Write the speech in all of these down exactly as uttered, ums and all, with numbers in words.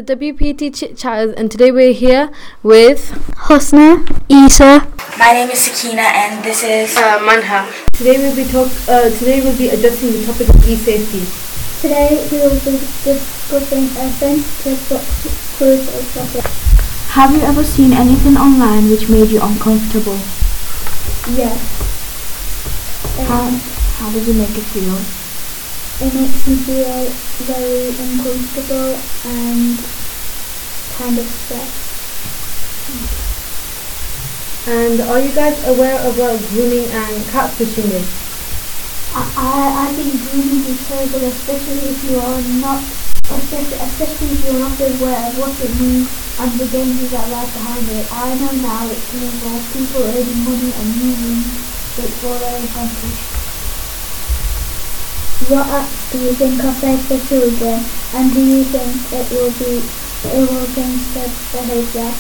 the W P T Chit Chatters, and today we're here with Hosna, Isa. My name is Sakina, and this is uh, Manha. Today we'll be talk. Uh, today we'll be addressing the topic of e-safety. Today we will be discussing a sensitive crucial topic. Have you ever seen anything online which made you uncomfortable? Yes. Um, how how does it make you feel? It makes me feel very uncomfortable and kind of stressed. And are you guys aware of what grooming and catfishing is? I, I, I think grooming is terrible, especially if you are not, especially, especially if you are not aware of what it means and the dangers that lie behind it. I know now it can involve people earning money and using it for their advantage. What apps do you think are safe for children, and do you think it will be it will change their behaviour?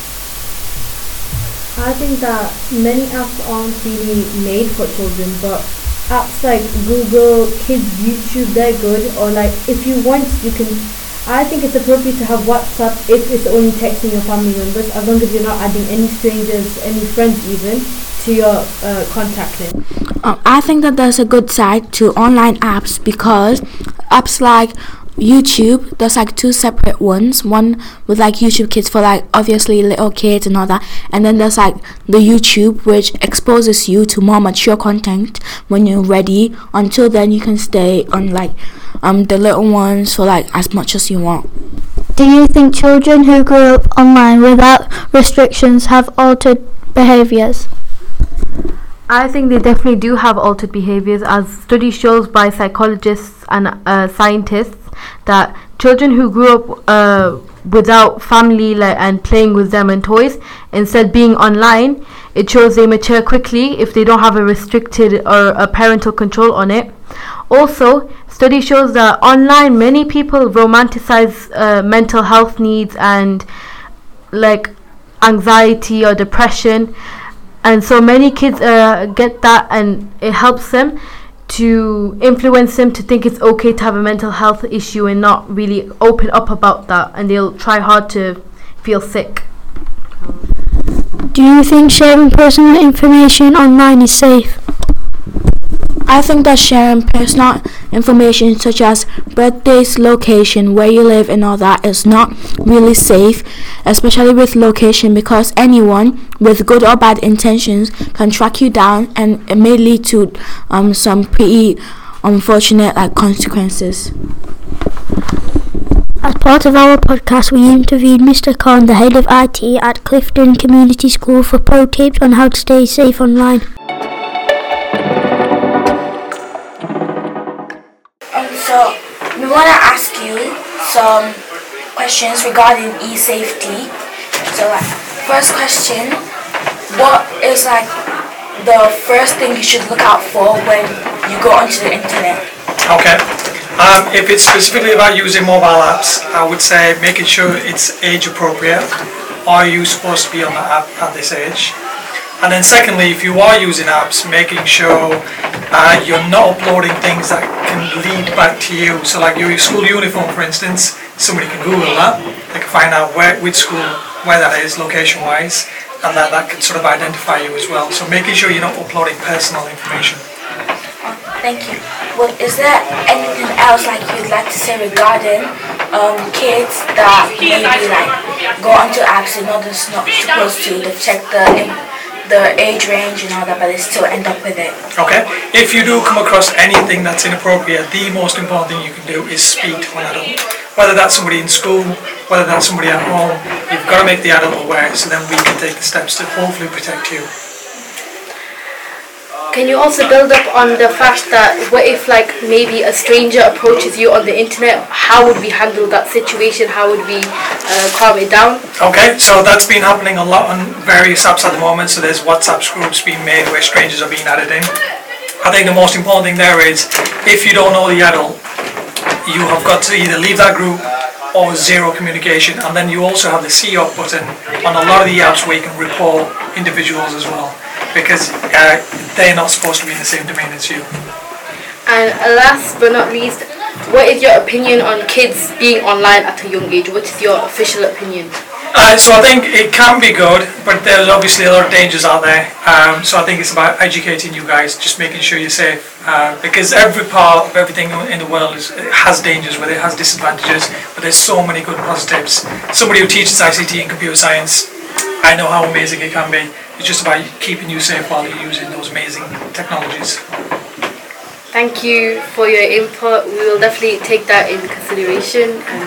I think that many apps aren't really made for children, but apps like Google Kids, YouTube, they're good. Or like if you want, you can. I think it's appropriate to have WhatsApp if it's only texting your family members, as long as you're not adding any strangers, any friends even, to your uh, contact list. Um, I think that there's a good side to online apps because apps like YouTube, there's like two separate ones. One with like YouTube Kids for like obviously little kids and all that, and then there's like the YouTube which exposes you to more mature content when you're ready. Until then, you can stay on like um the little ones for like as much as you want. Do you think children who grew up online without restrictions have altered behaviours? I think they definitely do have altered behaviors, as study shows by psychologists and uh, scientists that children who grew up uh, without family like, and playing with them and toys, instead being online, it shows they mature quickly if they don't have a restricted or a parental control on it. Also, study shows that online many people romanticize uh, mental health needs and like anxiety or depression. And so many kids uh, get that, and it helps them to influence them to think it's okay to have a mental health issue and not really open up about that, and they'll try hard to feel sick. Do you think sharing personal information online is safe? I think that sharing personal information such as birthdays, location, where you live and all that is not really safe, especially with location, because anyone with good or bad intentions can track you down, and it may lead to um some pretty unfortunate like consequences. As part of our podcast, we interviewed Mister Khan, the head of I T at Clifton Community School, for pro tips on how to stay safe online. So, we want to ask you some questions regarding e-safety. So, like, first question, what is like the first thing you should look out for when you go onto the internet? Okay. Um, if it's specifically about using mobile apps, I would say making sure it's age appropriate. Are you supposed to be on the app at this age? And then secondly, if you are using apps, making sure uh, you're not uploading things that can lead back to you. So like your school uniform, for instance, somebody can Google that. They can find out where, which school, where that is, location-wise, and that, that can sort of identify you as well. So making sure you're not uploading personal information. Oh, thank you. Well, is there anything else like you'd like to say regarding um, kids that maybe like go onto apps and not just not supposed to, they check the the age range and all that, but they still end up with it? Okay. If you do come across anything that's inappropriate, the most important thing you can do is speak to an adult. Whether that's somebody in school, whether that's somebody at home, you've got to make the adult aware, so then we can take the steps to hopefully protect you. Can you also build up on the fact that what if like maybe a stranger approaches you on the internet? How would we handle that situation? How would we uh, calm it down? Okay, so that's been happening a lot on various apps at the moment. So there's WhatsApp groups being made where strangers are being added in. I think the most important thing there is, if you don't know the adult, you have got to either leave that group or zero communication. And then you also have the see off button on a lot of the apps where you can report individuals as well, because uh, they're not supposed to be in the same domain as you. And last but not least, what is your opinion on kids being online at a young age? What is your official opinion? Uh, so I think it can be good, but there's obviously a lot of dangers out there. Um, so I think it's about educating you guys, just making sure you're safe. Uh, because every part of everything in the world is, it has dangers with it, has disadvantages, but there's so many good positives. Somebody who teaches I C T and computer science, I know how amazing it can be. It's just about keeping you safe while you're using those amazing technologies. Thank you for your input. We will definitely take that in consideration. And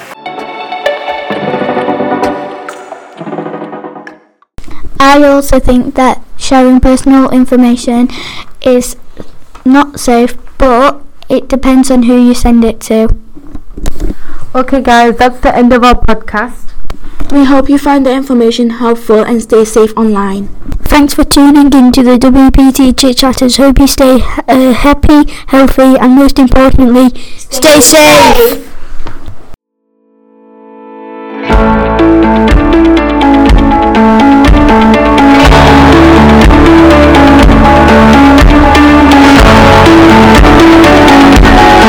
I also think that sharing personal information is not safe, but it depends on who you send it to. okay guys, that's the end of our podcast. We hope you find the information helpful and stay safe online. Thanks for tuning in to the W P T Chit Chatters. Hope you stay uh, happy, healthy, and most importantly, stay safe.